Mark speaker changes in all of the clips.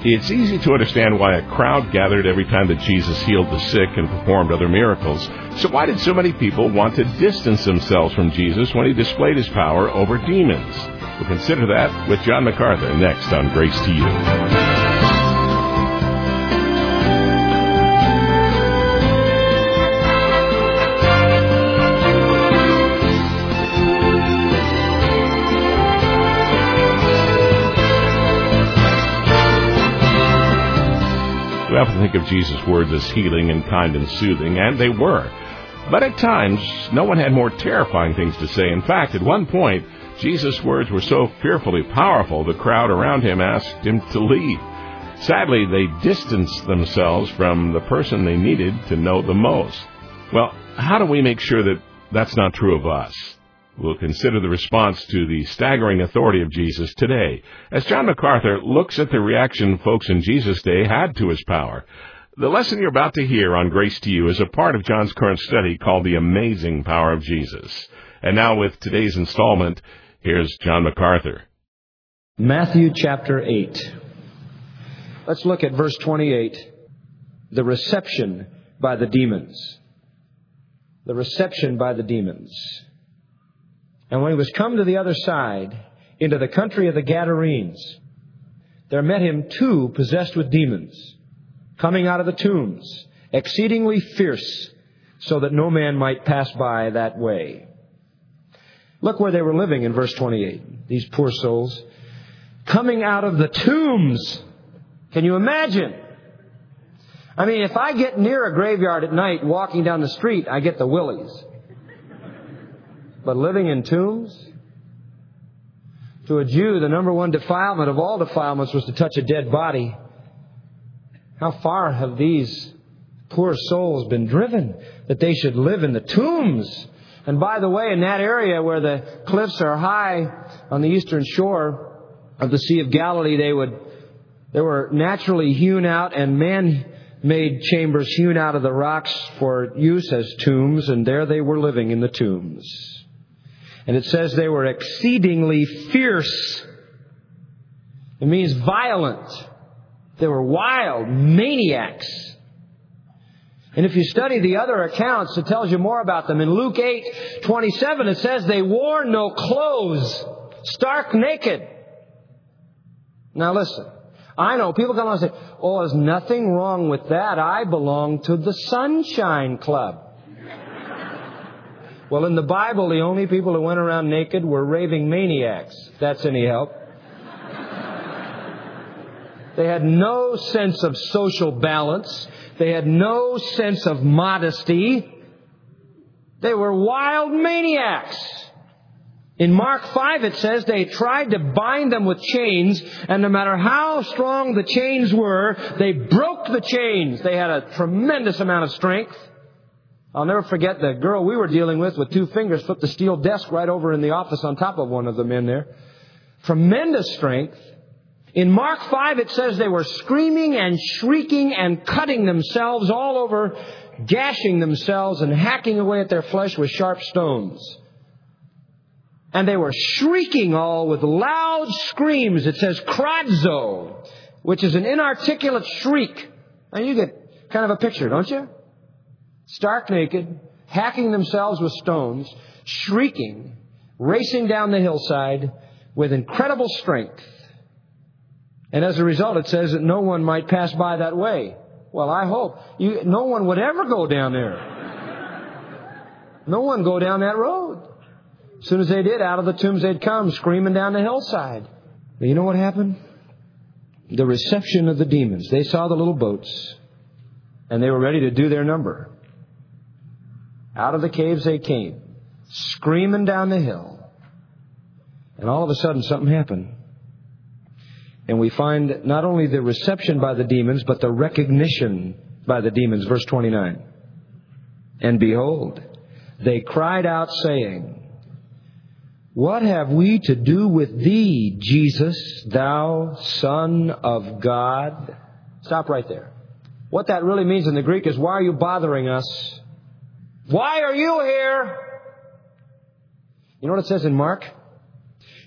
Speaker 1: It's easy to understand why a crowd gathered every time that Jesus healed the sick and performed other miracles. So why did so many people want to distance themselves from Jesus when he displayed his power over demons? We'll consider that with John MacArthur next on Grace to You. We often think of Jesus' words as healing and kind and soothing, and they were. But at times, no one had more terrifying things to say. In fact, at one point, Jesus' words were so fearfully powerful, the crowd around him asked him to leave. Sadly, they distanced themselves from the person they needed to know the most. Well, how do we make sure that that's not true of us? We'll consider the response to the staggering authority of Jesus today, as John MacArthur looks at the reaction folks in Jesus' day had to his power. The lesson you're about to hear on Grace to You is a part of John's current study called The Amazing Power of Jesus. And now with today's installment, here's John MacArthur.
Speaker 2: Matthew chapter 8. Let's look at verse 28, the reception by the demons. The reception by the demons. And when he was come to the other side, into the country of the Gadarenes, there met him 2 possessed with demons, coming out of the tombs, exceedingly fierce, so that no man might pass by that way. Look where they were living in verse 28, these poor souls. Coming out of the tombs. Can you imagine? I mean, if I get near a graveyard at night walking down the street, I get the willies. But living in tombs? To a Jew, the number one defilement of all defilements was to touch a dead body. How far have these poor souls been driven that they should live in the tombs? And by the way, in that area where the cliffs are high on the eastern shore of the Sea of Galilee, they were naturally hewn out and man-made chambers hewn out of the rocks for use as tombs, and there they were living in the tombs. And it says they were exceedingly fierce. It means violent. They were wild, maniacs. And if you study the other accounts, it tells you more about them. In Luke 8:27, it says they wore no clothes, stark naked. Now listen, I know people come along and say, oh, there's nothing wrong with that. I belong to the Sunshine Club. Well, in the Bible, the only people who went around naked were raving maniacs, if that's any help. They had no sense of social balance. They had no sense of modesty. They were wild maniacs. In Mark 5, it says they tried to bind them with chains, and no matter how strong the chains were, they broke the chains. They had a tremendous amount of strength. I'll never forget the girl we were dealing with 2 fingers flipped the steel desk right over in the office on top of one of the men there. Tremendous strength. In Mark 5, it says they were screaming and shrieking and cutting themselves all over, gashing themselves and hacking away at their flesh with sharp stones. And they were shrieking all with loud screams. It says kradzo, which is an inarticulate shriek. Now you get kind of a picture, don't you? Stark naked, hacking themselves with stones, shrieking, racing down the hillside with incredible strength. And as a result, it says that no one might pass by that way. Well, I hope no one would ever go down there. No one go down that road. As soon as they did, out of the tombs they'd come, screaming down the hillside. But you know what happened? The reception of the demons. They saw the little boats, and they were ready to do their number. Out of the caves they came, screaming down the hill. And all of a sudden something happened. And we find not only the reception by the demons, but the recognition by the demons. Verse 29. And behold, they cried out saying, what have we to do with thee, Jesus, thou Son of God? Stop right there. What that really means in the Greek is, why are you bothering us? Why are you here? You know what it says in Mark?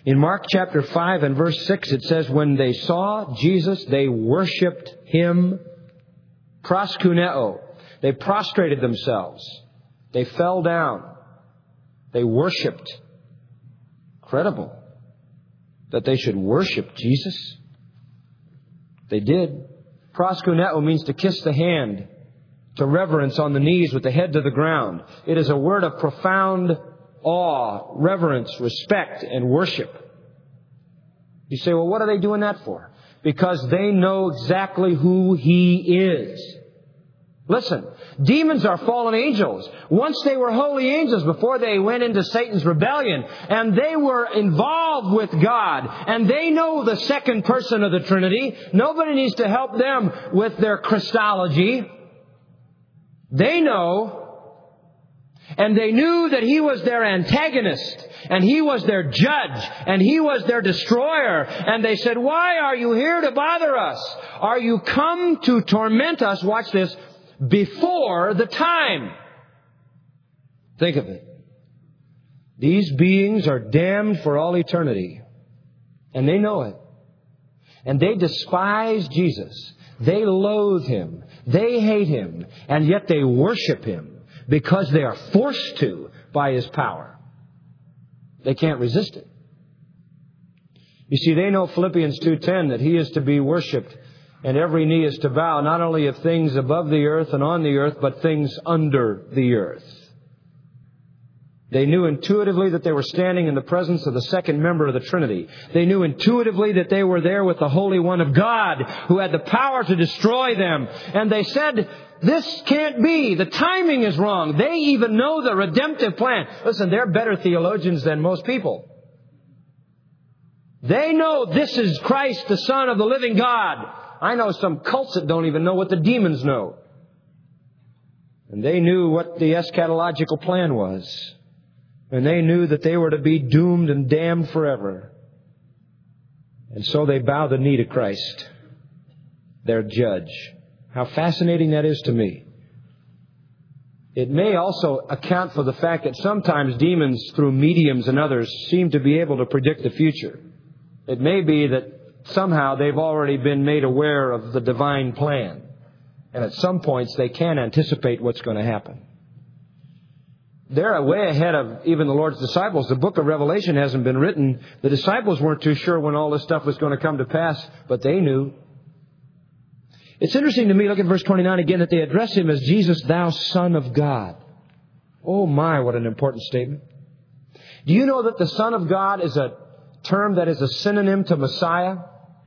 Speaker 2: In Mark chapter 5 and verse 6, it says, when they saw Jesus, they worshipped Him proskuneo. They prostrated themselves. They fell down. They worshipped. Incredible that they should worship Jesus. They did. Proskuneo means to kiss the hand, to reverence on the knees with the head to the ground. It is a word of profound awe, reverence, respect, and worship. You say, well, what are they doing that for? Because they know exactly who He is. Listen, demons are fallen angels. Once they were holy angels before they went into Satan's rebellion. And they were involved with God. And they know the second person of the Trinity. Nobody needs to help them with their Christology. They know. And they knew that He was their antagonist. And He was their judge. And He was their destroyer. And they said, why are you here to bother us? Are you come to torment us? Watch this. Before the time. Think of it. These beings are damned for all eternity. And they know it. And they despise Jesus. They loathe Him. They hate Him. And yet they worship Him because they are forced to by His power. They can't resist it. You see, they know Philippians 2:10 that He is to be worshipped and every knee is to bow, not only of things above the earth and on the earth, but things under the earth. They knew intuitively that they were standing in the presence of the second member of the Trinity. They knew intuitively that they were there with the Holy One of God, who had the power to destroy them. And they said, this can't be. The timing is wrong. They even know the redemptive plan. Listen, they're better theologians than most people. They know this is Christ, the Son of the living God. I know some cults that don't even know what the demons know. And they knew what the eschatological plan was. And they knew that they were to be doomed and damned forever. And so they bow the knee to Christ, their judge. How fascinating that is to me. It may also account for the fact that sometimes demons, through mediums and others, seem to be able to predict the future. It may be that somehow they've already been made aware of the divine plan. And at some points they can anticipate what's going to happen. They're way ahead of even the Lord's disciples. The book of Revelation hasn't been written. The disciples weren't too sure when all this stuff was going to come to pass, but they knew. It's interesting to me, look at verse 29 again, that they address Him as Jesus, thou Son of God. Oh my, what an important statement. Do you know that the Son of God is a term that is a synonym to Messiah?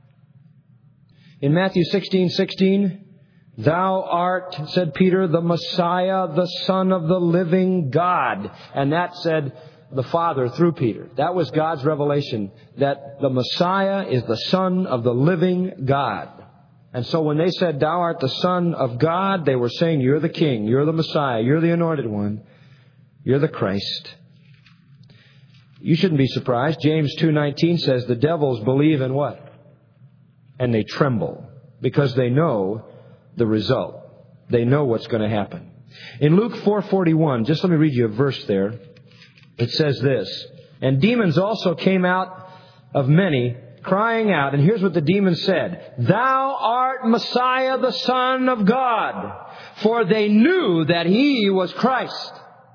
Speaker 2: In Matthew 16:16, thou art, said Peter, the Messiah, the Son of the living God. And that said the Father through Peter. That was God's revelation, that the Messiah is the Son of the living God. And so when they said, thou art the Son of God, they were saying, you're the King, you're the Messiah, you're the Anointed One, you're the Christ. You shouldn't be surprised. James 2:19 says the devils believe in what? And they tremble because they know the result. They know what's going to happen. In Luke 4:41, just let me read you a verse there. It says this, and demons also came out of many, crying out. And here's what the demons said. Thou art Messiah, the Son of God. For they knew that He was Christ.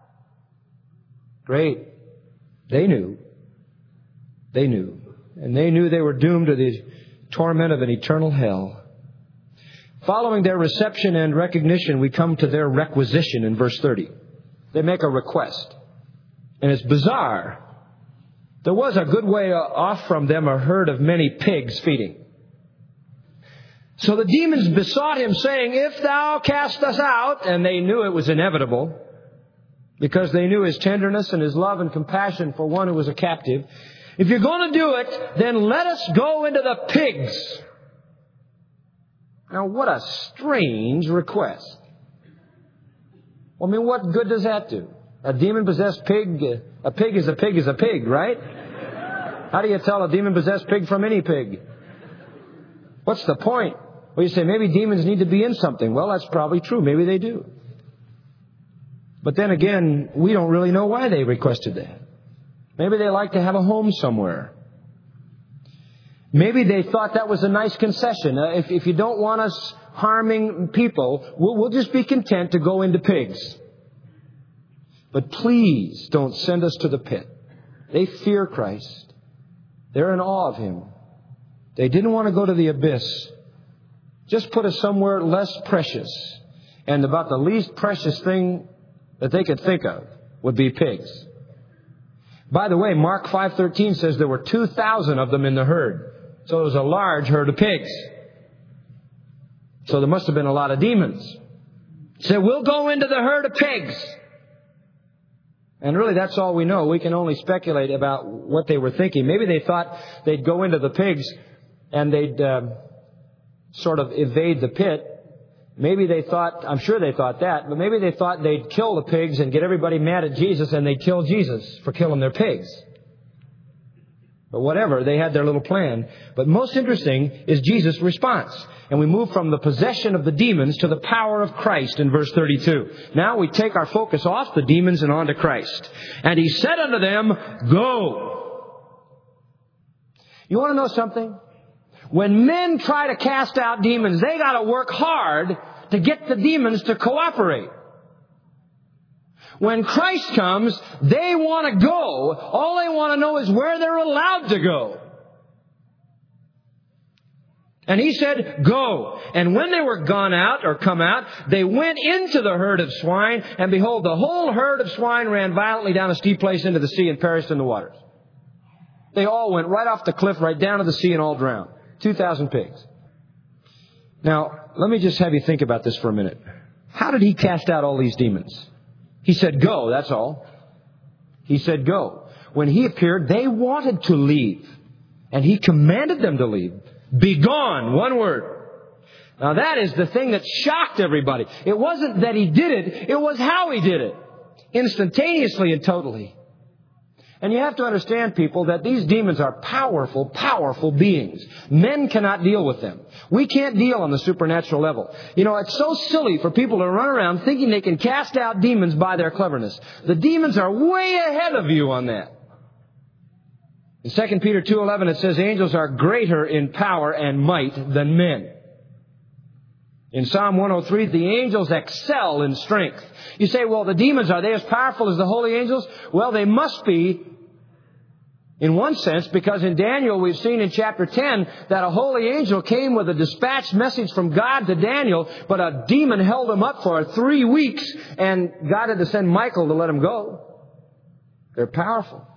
Speaker 2: Great. They knew. They knew. And they knew they were doomed to the torment of an eternal hell. Following their reception and recognition, we come to their requisition in verse 30. They make a request. And it's bizarre. There was a good way off from them a herd of many pigs feeding. So the demons besought Him, saying, if thou cast us out, and they knew it was inevitable, because they knew His tenderness and His love and compassion for one who was a captive. If you're going to do it, then let us go into the pigs. Now, what a strange request. Well, I mean, what good does that do? A demon-possessed pig, a pig is a pig is a pig, right? How do you tell a demon-possessed pig from any pig? What's the point? Well, you say, maybe demons need to be in something. Well, that's probably true. Maybe they do. But then again, we don't really know why they requested that. Maybe they like to have a home somewhere. Maybe they thought that was a nice concession. If you don't want us harming people, we'll just be content to go into pigs. But please don't send us to the pit. They fear Christ. They're in awe of Him. They didn't want to go to the abyss. Just put us somewhere less precious. And about the least precious thing that they could think of would be pigs. By the way, Mark 5:13 says there were 2,000 of them in the herd. So it was a large herd of pigs. So there must have been a lot of demons. So we'll go into the herd of pigs. And really, that's all we know. We can only speculate about what they were thinking. Maybe they thought they'd go into the pigs and they'd sort of evade the pit. Maybe they thought, I'm sure they thought that, but maybe they thought they'd kill the pigs and get everybody mad at Jesus and they'd kill Jesus for killing their pigs. But whatever, they had their little plan. But most interesting is Jesus' response. And we move from the possession of the demons to the power of Christ in verse 32. Now we take our focus off the demons and onto Christ. And He said unto them, Go. You want to know something? When men try to cast out demons, they got to work hard to get the demons to cooperate. When Christ comes, they want to go. All they want to know is where they're allowed to go. And He said, Go. And when they were gone out or come out, they went into the herd of swine. And behold, the whole herd of swine ran violently down a steep place into the sea and perished in the waters. They all went right off the cliff, right down to the sea and all drowned. 2,000 pigs. Now, let me just have you think about this for a minute. How did He cast out all these demons? He said, Go, that's all. He said, Go. When He appeared, they wanted to leave. And He commanded them to leave. Be gone, one word. Now that is the thing that shocked everybody. It wasn't that He did it, it was how He did it. Instantaneously and totally. And you have to understand, people, that these demons are powerful, powerful beings. Men cannot deal with them. We can't deal on the supernatural level. You know, it's so silly for people to run around thinking they can cast out demons by their cleverness. The demons are way ahead of you on that. In 2 Peter 2:11 it says, Angels are greater in power and might than men. In Psalm 103, the angels excel in strength. You say, well, the demons, are they as powerful as the holy angels? Well, they must be in one sense, because in Daniel we've seen in chapter 10 that a holy angel came with a dispatched message from God to Daniel, but a demon held him up for 3 weeks, and God had to send Michael to let him go. They're powerful.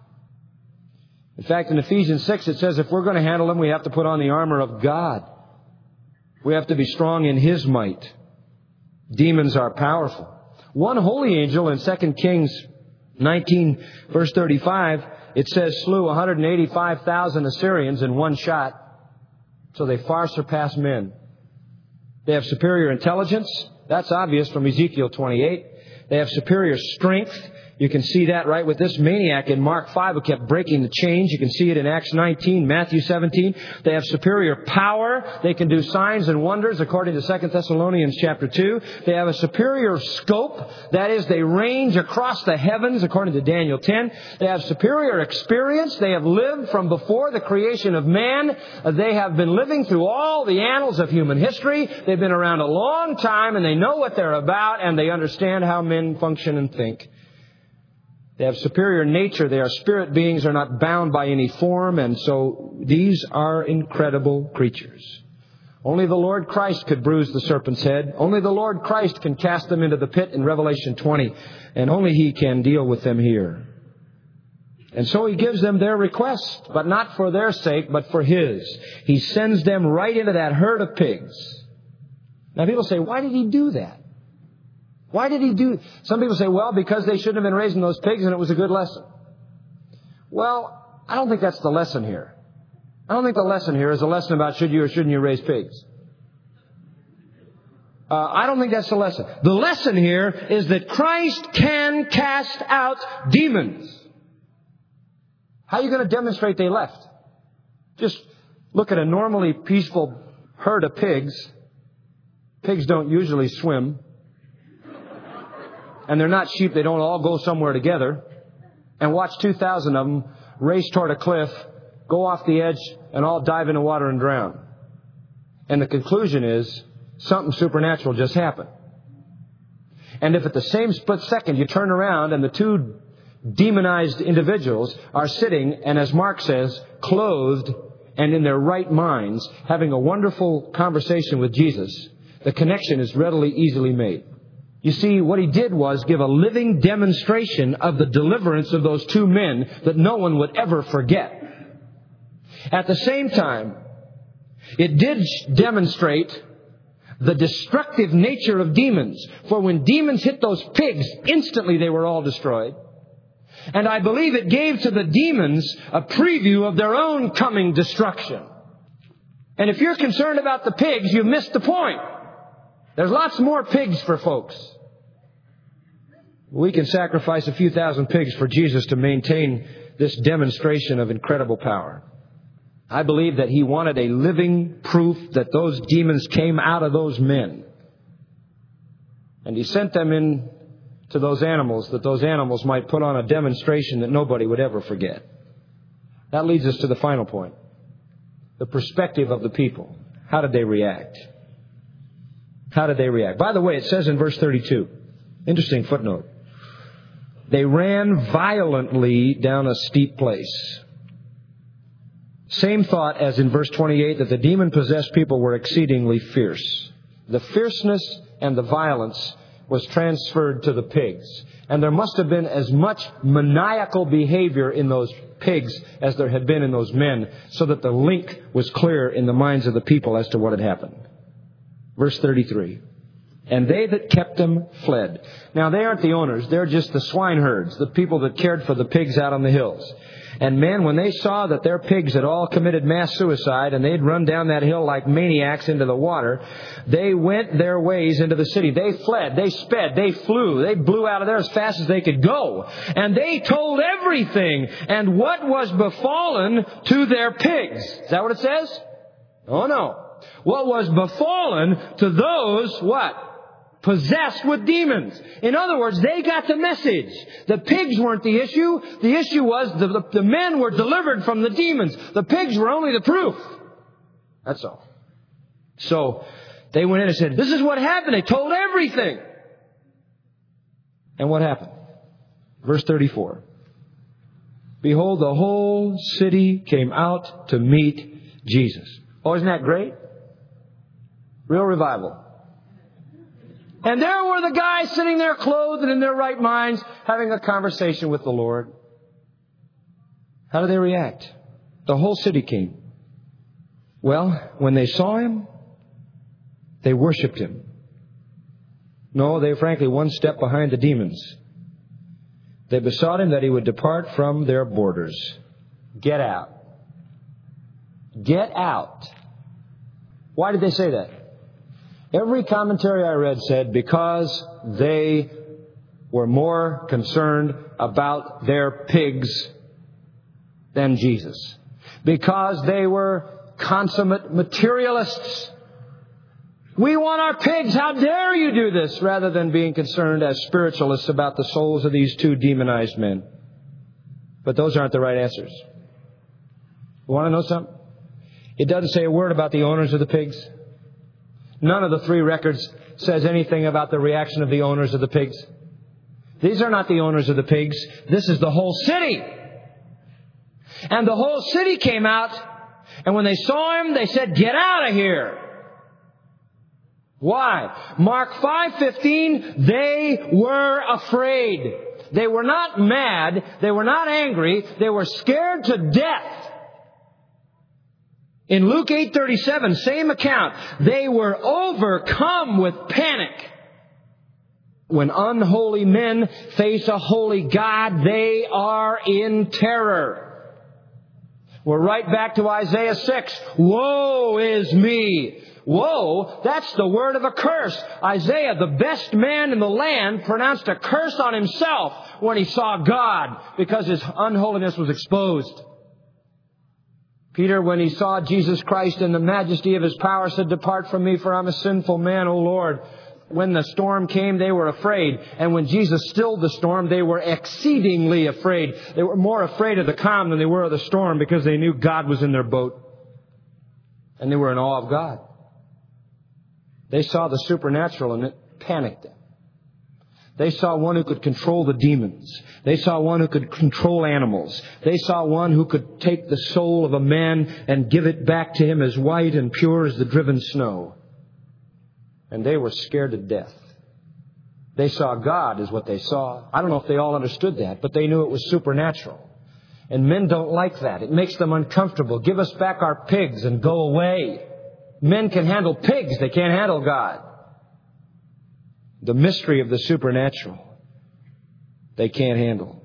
Speaker 2: In fact, in Ephesians 6 it says if we're going to handle them, we have to put on the armor of God. We have to be strong in His might. Demons are powerful. One holy angel in 2 Kings 19, verse 35, it says slew 185,000 Assyrians in one shot. So they far surpass men. They have superior intelligence. That's obvious from Ezekiel 28. They have superior strength. You can see that right with this maniac in Mark 5 who kept breaking the chains. You can see it in Acts 19, Matthew 17. They have superior power. They can do signs and wonders according to 2 Thessalonians chapter 2. They have a superior scope. That is, they range across the heavens according to Daniel 10. They have superior experience. They have lived from before the creation of man. They have been living through all the annals of human history. They've been around a long time and they know what they're about and they understand how men function and think. They have superior nature. They are spirit beings, are not bound by any form. And so these are incredible creatures. Only the Lord Christ could bruise the serpent's head. Only the Lord Christ can cast them into the pit in Revelation 20. And only He can deal with them here. And so He gives them their request, but not for their sake, but for His. He sends them right into that herd of pigs. Now people say, why did He do that? Why did He do... Some people say, well, because they shouldn't have been raising those pigs and it was a good lesson. Well, I don't think that's the lesson here. I don't think the lesson here is a lesson about should you or shouldn't you raise pigs. I don't think that's the lesson. The lesson here is that Christ can cast out demons. How are you going to demonstrate they left? Just look at a normally peaceful herd of pigs. Pigs don't usually swim. And they're not sheep. They don't all go somewhere together. And watch 2,000 of them race toward a cliff go off the edge and all dive in the water and drown. And the conclusion is something supernatural just happened. And if at the same split second you turn around and the two demonized individuals are sitting, and as Mark says, clothed and in their right minds, having a wonderful conversation with Jesus, the connection is readily, easily made. You see, what he did was give a living demonstration of the deliverance of those two men that no one would ever forget. At the same time, it did demonstrate the destructive nature of demons. For when demons hit those pigs, instantly they were all destroyed. And I believe it gave to the demons a preview of their own coming destruction. And if you're concerned about the pigs, you've missed the point. There's lots more pigs for folks. We can sacrifice a few thousand pigs for Jesus to maintain this demonstration of incredible power. I believe that he wanted a living proof that those demons came out of those men. And he sent them in to those animals, that those animals might put on a demonstration that nobody would ever forget. That leads us to the final point. The perspective of the people. How did they react? How did they react? By the way, it says in verse 32, interesting footnote, they ran violently down a steep place. Same thought as in verse 28, that the demon-possessed people were exceedingly fierce. The fierceness and the violence was transferred to the pigs. And there must have been as much maniacal behavior in those pigs as there had been in those men, so that the link was clear in the minds of the people as to what had happened. Verse 33. And they that kept them fled. Now, they aren't the owners. They're just the swineherds, the people that cared for the pigs out on the hills. And men, when they saw that their pigs had all committed mass suicide and they'd run down that hill like maniacs into the water, they went their ways into the city. They fled, they sped, they flew, they blew out of there as fast as they could go. And they told everything and what was befallen to their pigs. Is that what it says? Oh no. What was befallen to those, what? Possessed with demons. In other words, they got the message. The pigs weren't the issue. The issue was the men were delivered from the demons. The pigs were only the proof. That's all. So they went in and said, this is what happened. They told everything. And what happened? Verse 34. Behold, the whole city came out to meet Jesus. Oh, isn't that great? Real revival. And there were the guys sitting there clothed and in their right minds, having a conversation with the Lord. How did they react? The whole city came. Well, when they saw him, they worshipped him. No, they were frankly one step behind the demons. They besought him that he would depart from their borders. Get out. Get out. Why did they say that? Every commentary I read said because they were more concerned about their pigs than Jesus. Because they were consummate materialists. We want our pigs. How dare you do this? Rather than being concerned as spiritualists about the souls of these two demonized men. But those aren't the right answers. You want to know something? It doesn't say a word about the owners of the pigs. None of the three records says anything about the reaction of the owners of the pigs. These are not the owners of the pigs. This is the whole city. And the whole city came out, and when they saw him, they said, get out of here. Why? Mark 5:15, they were afraid. They were not mad. They were not angry. They were scared to death. In Luke 8:37, same account, they were overcome with panic. When unholy men face a holy God, they are in terror. We're right back to Isaiah 6. Woe is me. Woe, that's the word of a curse. Isaiah, the best man in the land, pronounced a curse on himself when he saw God because his unholiness was exposed. Peter, when he saw Jesus Christ in the majesty of his power, said, depart from me, for I'm a sinful man, O Lord. when the storm came, they were afraid. And when Jesus stilled the storm, they were exceedingly afraid. They were more afraid of the calm than they were of the storm because they knew God was in their boat. And they were in awe of God. They saw the supernatural and it panicked them. They saw one who could control the demons. They saw one who could control animals. They saw one who could take the soul of a man and give it back to him as white and pure as the driven snow. And they were scared to death. They saw God is what they saw. I don't know if they all understood that, but they knew it was supernatural. And men don't like that. It makes them uncomfortable. Give us back our pigs and go away. Men can handle pigs. They can't handle God. The mystery of the supernatural, they can't handle.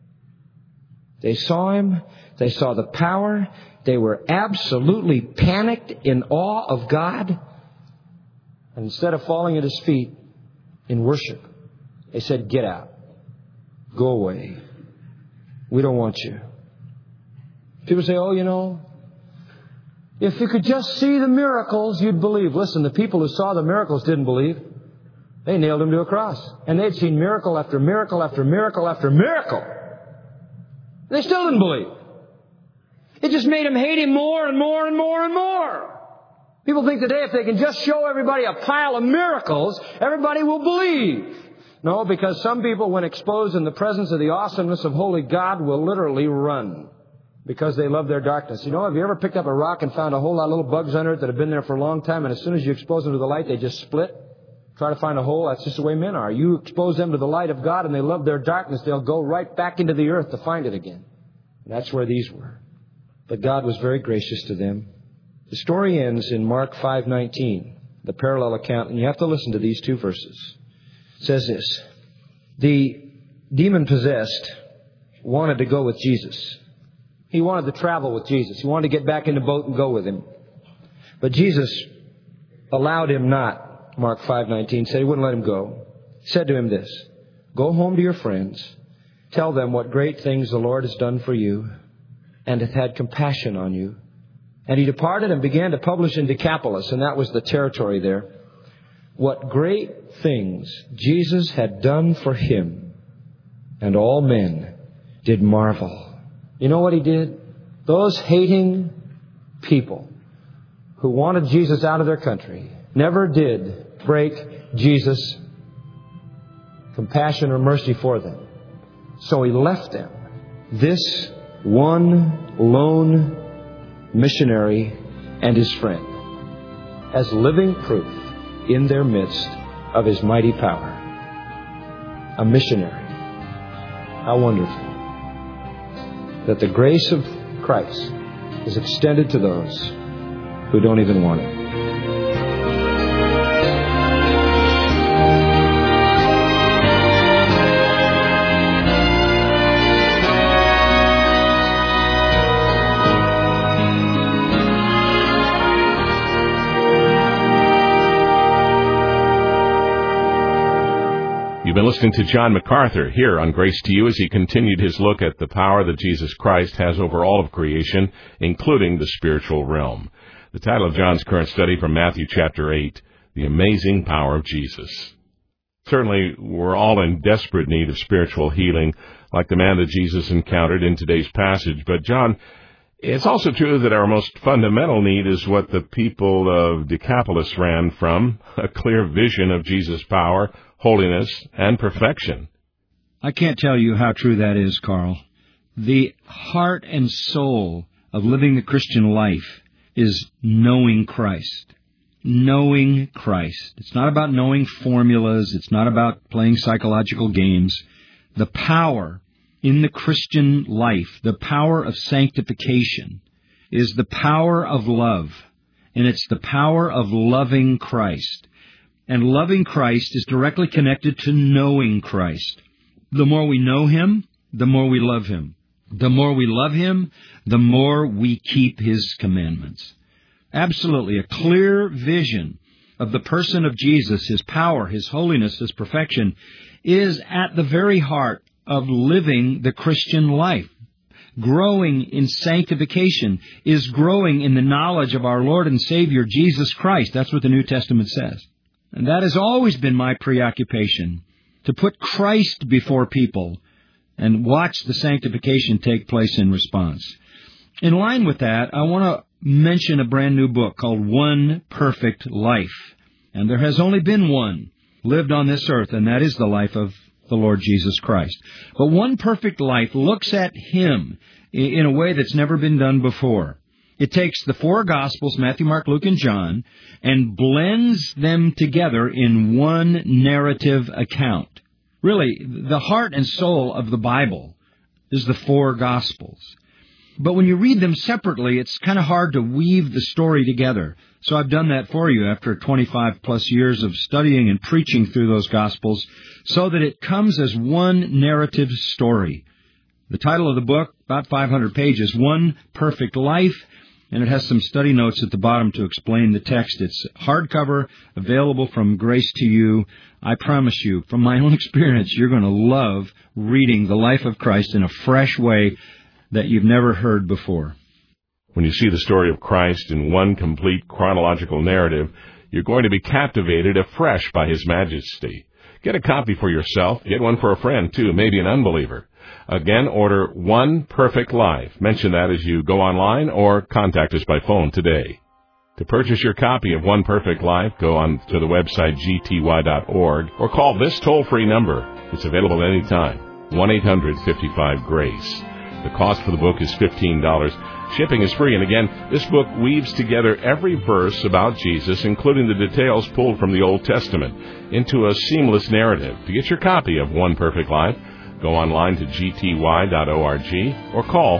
Speaker 2: They saw Him. They saw the power. They were absolutely panicked in awe of God. And instead of falling at His feet in worship, they said, "Get out. Go away. We don't want you." People say, "Oh, if you could just see the miracles, you'd believe." Listen, the people who saw the miracles didn't believe. They nailed Him to a cross. And they'd seen miracle after miracle after miracle after miracle. They still didn't believe. It just made them hate Him more and more and more and more. People think today if they can just show everybody a pile of miracles, everybody will believe. No, because some people, when exposed in the presence of the awesomeness of holy God, will literally run because they love their darkness. Have you ever picked up a rock and found a whole lot of little bugs under it that have been there for a long time, and as soon as you expose them to the light, they just split? Try to find a hole. That's just the way men are. You expose them to the light of God and they love their darkness, they'll go right back into the earth to find it again. And that's where these were. But God was very gracious to them. The story ends in Mark 5:19, the parallel account, and you have to listen to these two verses. It says this: the demon-possessed wanted to go with Jesus. He wanted to travel with Jesus. He wanted to get back in the boat and go with Him. But Jesus allowed him not. Mark 5:19 said He wouldn't let him go. He said to him this: "Go home to your friends. Tell them what great things the Lord has done for you and hath had compassion on you." And He departed and began to publish in Decapolis, and that was the territory there, what great things Jesus had done for him. And all men did marvel. You know what He did? Those hating people who wanted Jesus out of their country never did break Jesus' compassion or mercy for them. So He left them, this one lone missionary and his friend, as living proof in their midst of His mighty power. A missionary. How wonderful that the grace of Christ is extended to those who don't even want it.
Speaker 1: You've been listening to John MacArthur here on Grace to You as he continued his look at the power that Jesus Christ has over all of creation, including the spiritual realm. The title of John's current study from Matthew chapter 8, The Amazing Power of Jesus. Certainly, we're all in desperate need of spiritual healing, like the man that Jesus encountered in today's passage. But John, it's also true that our most fundamental need is what the people of Decapolis ran from, a clear vision of Jesus' power, holiness, and perfection.
Speaker 3: I can't tell you how true that is, Carl. The heart and soul of living the Christian life is knowing Christ. Knowing Christ. It's not about knowing formulas. It's not about playing psychological games. The power in the Christian life, the power of sanctification, is the power of love. And it's the power of loving Christ. And loving Christ is directly connected to knowing Christ. The more we know Him, the more we love Him. The more we love Him, the more we keep His commandments. Absolutely, a clear vision of the person of Jesus, His power, His holiness, His perfection, is at the very heart of living the Christian life. Growing in sanctification is growing in the knowledge of our Lord and Savior, Jesus Christ. That's what the New Testament says. And that has always been my preoccupation, to put Christ before people and watch the sanctification take place in response. In line with that, I want to mention a brand new book called One Perfect Life. And there has only been one lived on this earth, and that is the life of the Lord Jesus Christ. But One Perfect Life looks at Him in a way that's never been done before. It takes the four Gospels, Matthew, Mark, Luke, and John, and blends them together in one narrative account. Really, the heart and soul of the Bible is the four Gospels. But when you read them separately, it's kind of hard to weave the story together. So I've done that for you after 25-plus years of studying and preaching through those Gospels, so that it comes as one narrative story. The title of the book, about 500 pages, One Perfect Life, and it has some study notes at the bottom to explain the text. It's hardcover, available from Grace to You. I promise you, from my own experience, you're going to love reading the life of Christ in a fresh way that you've never heard before.
Speaker 1: When you see the story of Christ in one complete chronological narrative, you're going to be captivated afresh by His majesty. Get a copy for yourself. Get one for a friend, too, maybe an unbeliever. Again, order One Perfect Life. Mention that as you go online or contact us by phone today. To purchase your copy of One Perfect Life, go on to the website gty.org or call this toll-free number. It's available anytime, 1-800-55-GRACE. The cost for the book is $15. Shipping is free. And again, this book weaves together every verse about Jesus, including the details pulled from the Old Testament, into a seamless narrative. To get your copy of One Perfect Life, go online to gty.org or call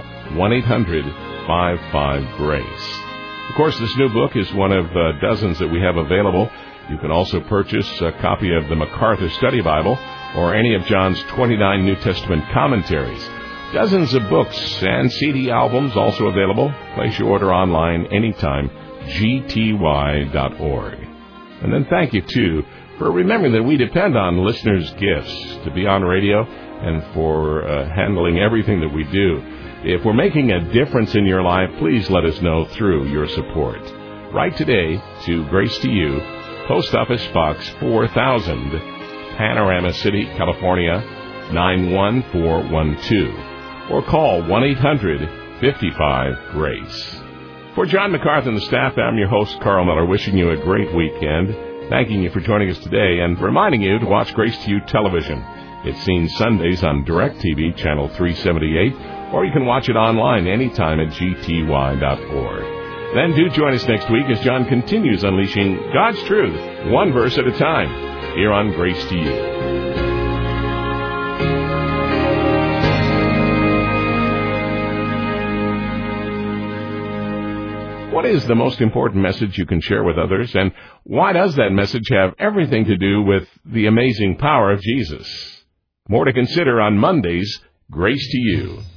Speaker 1: 1-800-55-GRACE. Of course, this new book is one of dozens that we have available. You can also purchase a copy of the MacArthur Study Bible or any of John's 29 New Testament commentaries. Dozens of books and CD albums also available. Place your order online anytime, gty.org. And then thank you, too, for remembering that we depend on listeners' gifts to be on radio and for handling everything that we do. If we're making a difference in your life, please let us know through your support. Write today to Grace to You, Post Office Box 4000, Panorama City, California, 91412. Or call 1-800-55-GRACE. For John MacArthur and the staff, I'm your host, Carl Miller, wishing you a great weekend, thanking you for joining us today, and reminding you to watch Grace to You television. It's seen Sundays on DirecTV, Channel 378, or you can watch it online anytime at gty.org. Then do join us next week as John continues unleashing God's truth, one verse at a time, here on Grace to You. What is the most important message you can share with others, and why does that message have everything to do with the amazing power of Jesus? More to consider on Monday's Grace to You.